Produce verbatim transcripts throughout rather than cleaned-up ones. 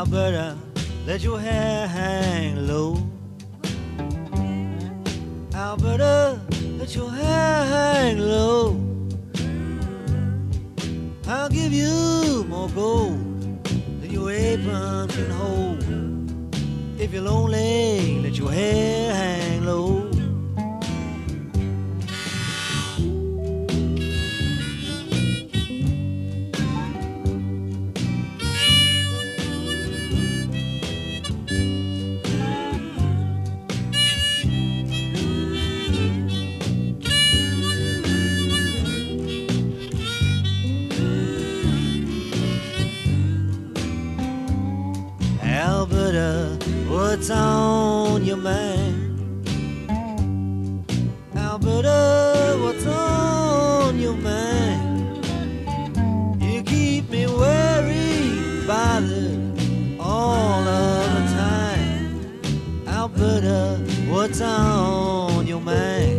Alberta, let your hair hang low. Alberta, let your hair hang low. I'll give you more gold than your apron can hold. If you're lonely, let your hair hang low. Alberta, what's on your mind? Alberta, what's on your mind? You keep me worried, bothered all of the time. Alberta, what's on your mind?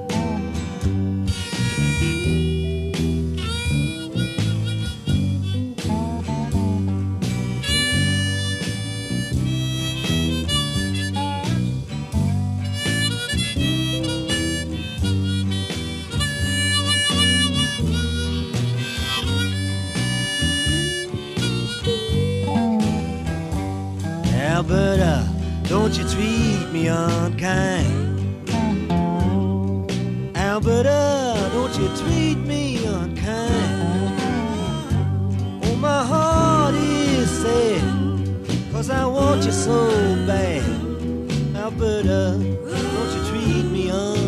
Alberta, don't you treat me unkind. Alberta, don't you treat me unkind. Oh, my heart is sad, 'cause I want you so bad. Alberta, don't you treat me unkind.